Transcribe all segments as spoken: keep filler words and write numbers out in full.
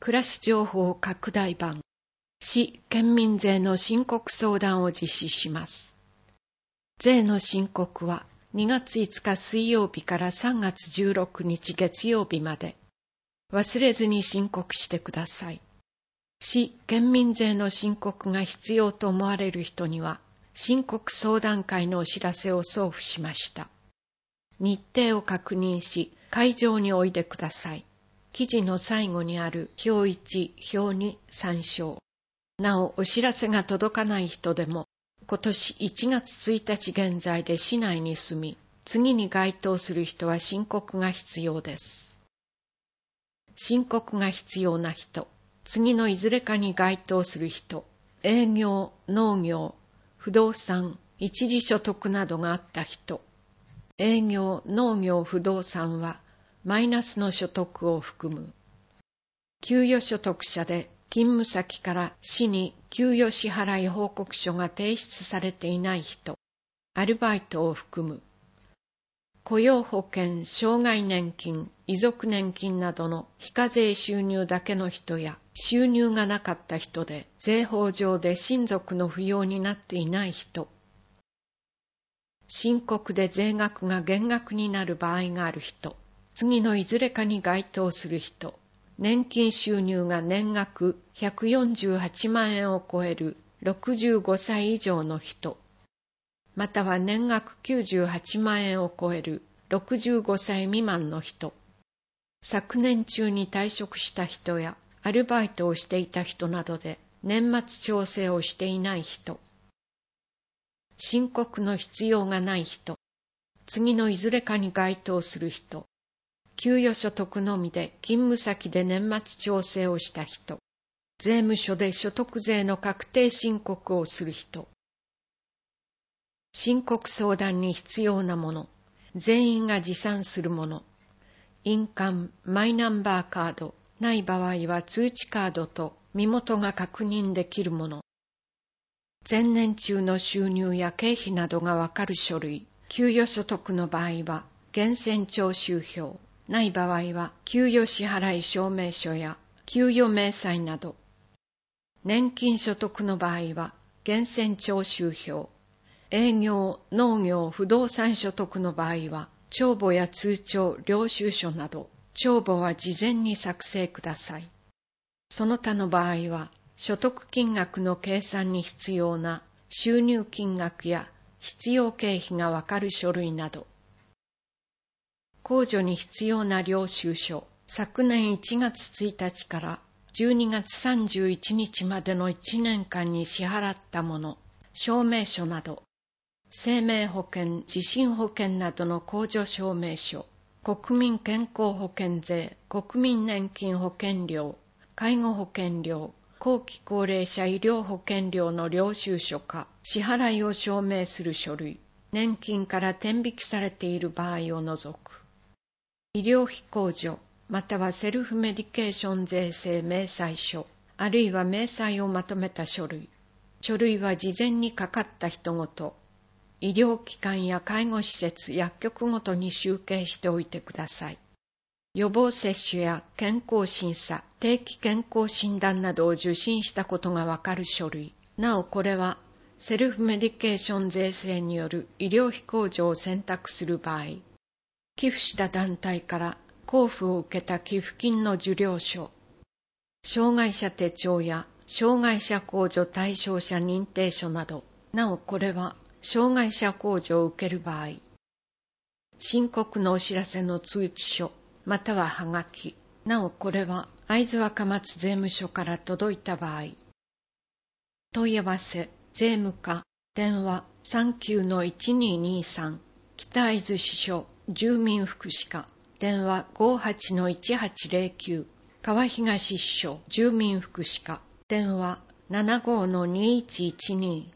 暮らし情報拡大版、市県民税の申告相談を実施します。税の申告はにがついつか水曜日からさんがつじゅうろくにち月曜日まで。忘れずに申告してください。市県民税の申告が必要と思われる人には、申告相談会のお知らせを送付しました。日程を確認し、会場においでください。記事の最後にある表いち、表に参照。なお、お知らせが届かない人でも、今年いちがつついたち現在で市内に住み、次に該当する人は申告が必要です。申告が必要な人、次のいずれかに該当する人、営業、農業、不動産、一時所得などがあった人、営業、農業、不動産は、マイナスの所得を含む。給与所得者で勤務先から市に給与支払い報告書が提出されていない人、アルバイトを含む。雇用保険、障害年金、遺族年金などの非課税収入だけの人や収入がなかった人で税法上で親族の扶養になっていない人。申告で税額が減額になる場合がある人。次のいずれかに該当する人、年金収入が年額ひゃくよんじゅうはちまんえんを超えるろくじゅうごさい以上の人、または年額きゅうじゅうはちまんえんを超えるろくじゅうごさい未満の人、昨年中に退職した人やアルバイトをしていた人などで年末調整をしていない人、申告の必要がない人、次のいずれかに該当する人、給与所得のみで勤務先で年末調整をした人、税務署で所得税の確定申告をする人、申告相談に必要なもの、全員が持参するもの、印鑑、マイナンバーカード、ない場合は通知カードと身元が確認できるもの、前年中の収入や経費などがわかる書類、給与所得の場合は源泉徴収票、ない場合は給与支払い証明書や給与明細など、年金所得の場合は源泉徴収票、営業、農業、不動産所得の場合は帳簿や通帳、領収書など、帳簿は事前に作成ください。その他の場合は所得金額の計算に必要な収入金額や必要経費がわかる書類など、控除に必要な領収書、昨年いちがつついたちからじゅうにがつさんじゅういちにちまでのいちねんかんに支払ったもの、証明書など、生命保険、地震保険などの控除証明書、国民健康保険税、国民年金保険料、介護保険料、後期高齢者医療保険料の領収書か、支払いを証明する書類、年金から転引きされている場合を除く。医療費控除、またはセルフメディケーション税制明細書、あるいは明細をまとめた書類。書類は事前にかかった人ごと、医療機関や介護施設、薬局ごとに集計しておいてください。予防接種や健康審査、定期健康診断などを受診したことがわかる書類。なおこれは、セルフメディケーション税制による医療費控除を選択する場合、寄付した団体から交付を受けた寄付金の受領書、障害者手帳や障害者控除対象者認定書など、なおこれは障害者控除を受ける場合、申告のお知らせの通知書、またははがき、なおこれは会津若松税務署から届いた場合、問い合わせ、税務課、電話 さんきゅうのいちにーにーさん、北会津支所、住民福祉課、電話 ごはちのいちはちゼロきゅう、川東支所、住民福祉課、電話 ななごのにいちいちに。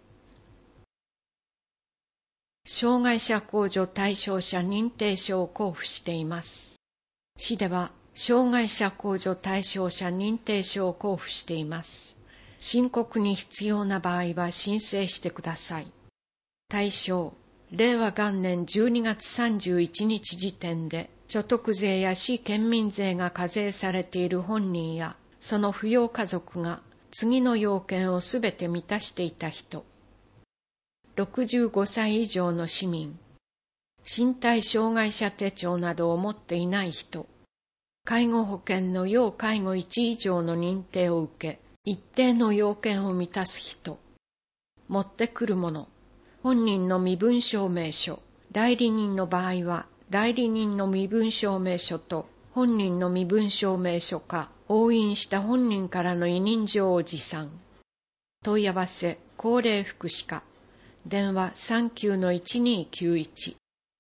障害者控除対象者認定書を交付しています。市では、障害者控除対象者認定書を交付しています。申告に必要な場合は申請してください。対象、れいわ元年じゅうにがつさんじゅういちにち時点で所得税や市県民税が課税されている本人やその扶養家族が次の要件をすべて満たしていた人。ろくじゅうごさい以上の市民。身体障害者手帳などを持っていない人。介護保険の要介護いち以上の認定を受け、一定の要件を満たす人。持ってくるもの。本人の身分証明書。代理人の場合は、代理人の身分証明書と本人の身分証明書か、押印した本人からの委任状を持参。問い合わせ、高齢福祉課。電話 さんきゅうのいちにーきゅういち。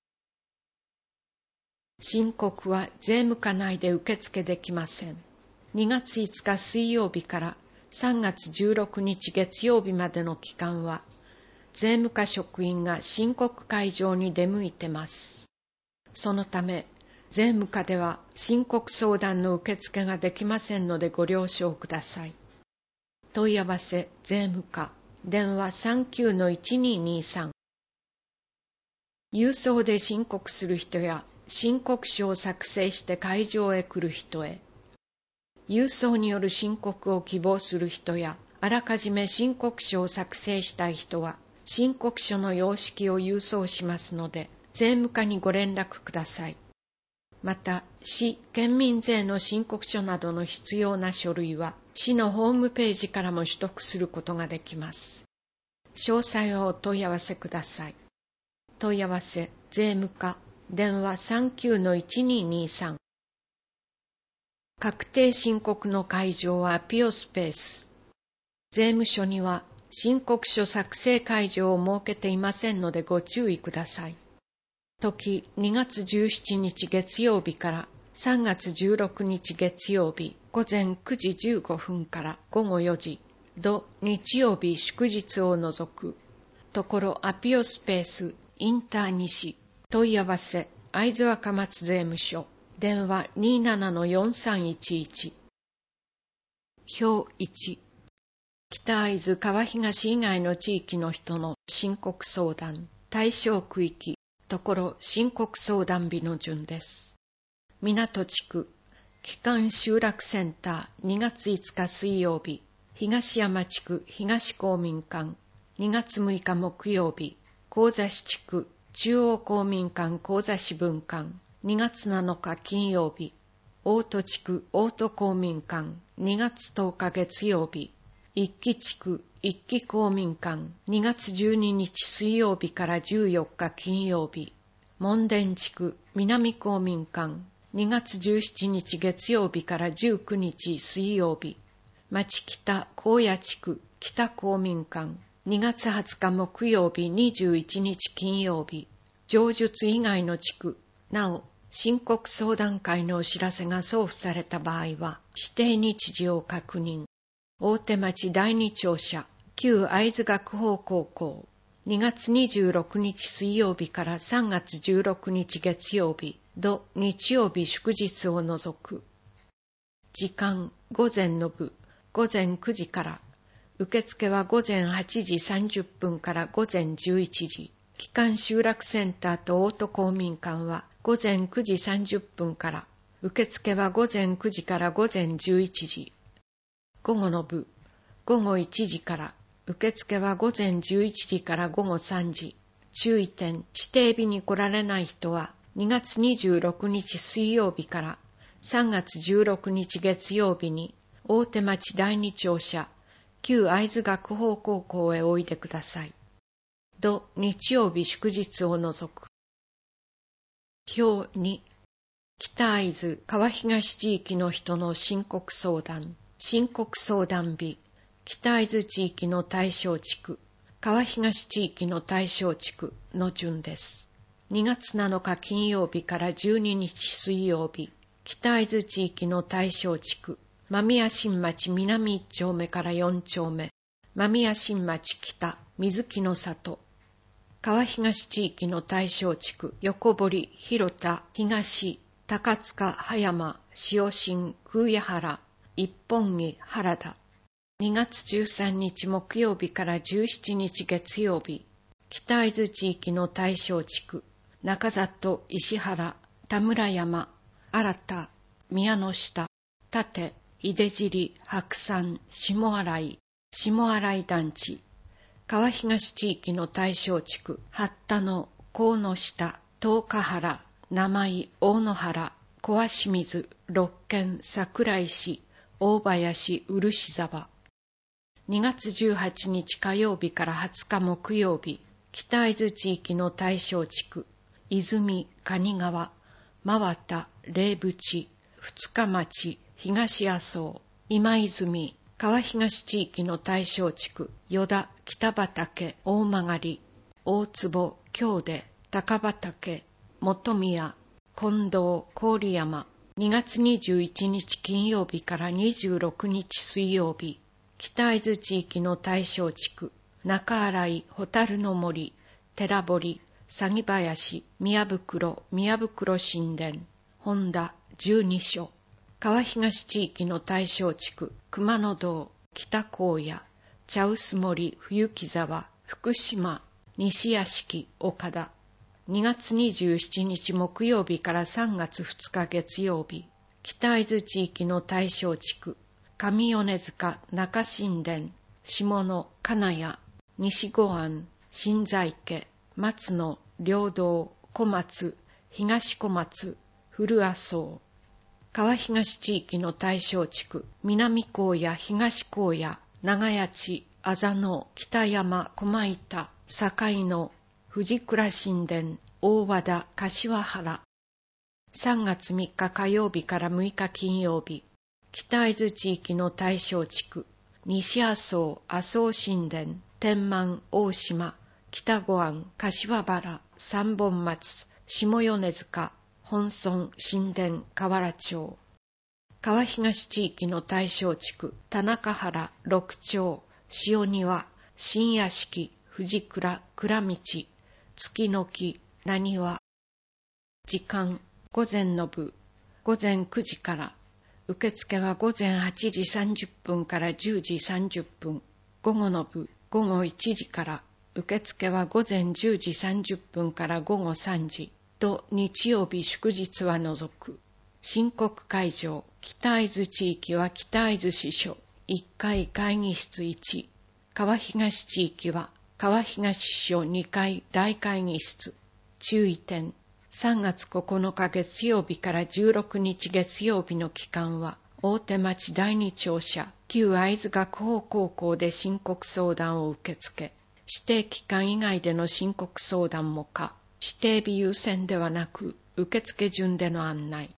申告は税務課内で受付できません。にがついつか水曜日からさんがつじゅうろくにち月曜日までの期間は、税務課職員が申告会場に出向いてます。そのため、税務課では申告相談の受付ができませんのでご了承ください。問い合わせ、税務課、電話 さんきゅうのいちにーにーさん。郵送で申告する人や、申告書を作成して会場へ来る人へ。郵送による申告を希望する人や、あらかじめ申告書を作成したい人は、申告書の様式を郵送しますので、税務課にご連絡ください。また、市、県民税の申告書などの必要な書類は、市のホームページからも取得することができます。詳細はお問い合わせください。問い合わせ、税務課、電話 さんきゅうのいちにーにーさん。確定申告の会場はアピオスペース。税務署には申告書作成会場を設けていませんのでご注意ください。時にがつじゅうしちにち月曜日からさんがつじゅうろくにち月曜日午前くじじゅうごふんからごごよじ、土日曜日祝日を除く。ところアピオスペースインター西。問い合わせ、会津若松税務署、電話 にーななのよんさんいちいち。表いち。北会津川東以外の地域の人の申告相談、対象区域、ところ申告相談日の順です。港地区、帰還集落センターにがついつか水曜日、東山地区東公民館、にがつむいか木曜日、神座市地区中央公民館神座市分館、にがつなのか金曜日、大戸地区大戸公民館、にがつとおか月曜日、一木地区一木公民館、にがつじゅうににち水曜日からじゅうよっか金曜日、門田地区南公民館、にがつじゅうしちにち月曜日からじゅうくにち水曜日、町北高野地区北公民館、にがつはつか木曜日にじゅういちにち金曜日、上述以外の地区、なお、申告相談会のお知らせが送付された場合は、指定日時を確認。大手町第二庁舎、旧会津学法高校、にがつにじゅうろくにち水曜日からさんがつじゅうろくにち月曜日、土日曜日祝日を除く。時間、午前の部、午前くじから、受付は午前はちじさんじゅっぷんから午前じゅういちじ、帰還集落センターと大戸公民館は午前くじさんじゅっぷんから、受付は午前くじから午前じゅういちじ。午後の部、午後いちじから、受付は午前じゅういちじから午後さんじ。注意点、指定日に来られない人は、にがつにじゅうろくにち水曜日からさんがつじゅうろくにち月曜日に、大手町第二庁舎、旧会津学法高校へおいでください。土日曜日祝日を除く。表に、北会津川東地域の人の申告相談、申告相談日、北会津地域の対象地区、川東地域の対象地区の順です。にがつなのか金曜日からじゅうににち水曜日、北会津地域の対象地区、間宮新町南いっちょうめからよんちょうめ、間宮新町北、水木の里、川東地域の対象地区、横堀、広田、東、高塚、葉山、塩新、空谷原、一本木、原田。にがつじゅうさんにち木曜日からじゅうしちにち月曜日、北会津地域の対象地区、中里、石原、田村山、新田、宮の下、立、 井出尻、白山、下新井、下新井団地、川東地域の対象地区、八田の河の下、東ヶ原、生井、大野原、小清水、六軒、桜井市、大林、漆沢。にがつじゅうはちにち火曜日からはつか木曜日、北伊豆地域の対象地区、泉、蟹川、真綿、霊淵、二日町、東麻生、今泉、川東地域の対象地区、与田、北畠、大曲、大坪、京出、高畠、本宮、近藤、郡山。にがつにじゅういちにち金曜日からにじゅうろくにち水曜日、北伊豆地域の対象地区、中新井、蛍の森、寺堀、鷺林、宮袋、宮袋神殿、本田、十二所。川東地域の対象地区、熊野堂、北高野、茶臼森、冬木沢、福島、西屋敷、岡田。にがつにじゅうしちにち木曜日からさんがつふつか月曜日、北伊豆地域の対象地区、上米塚、中新田、下野、金谷、西五安、新在家、松野、両道、小松、東小松、古麻生。川東地域の対象地区、南高野、東高野、長谷地、あざの、北山、駒板、境野、藤倉神殿、大和田、柏原。さんがつみっか火曜日からむいか金曜日、北伊豆地域の対象地区、西麻生、麻生神殿、天満、大島、北五安、柏原、三本松、下米塚、本村、神殿、河原町。川東地域の対象地区、田中原、六町、塩庭、新屋敷、藤倉、倉道、月の木、なにわ。時間、午前の部、午前くじから。受付は午前はちじさんじゅっぷんからじゅうじさんじゅっぷん。午後の部、午後いちじから。受付は午前じゅうじさんじゅっぷんから午後さんじ。と日曜日祝日は除く。申告会場、北伊豆地域は北伊豆支所、いっかい会議室いち。川東地域は川東支所にかい大会議室。注意点、さんがつここのか月曜日からじゅうろくにち月曜日の期間は、大手町だいに庁舎、旧会津学法高校で申告相談を受け付け、指定期間以外での申告相談も可、指定日優先ではなく、受付順での案内。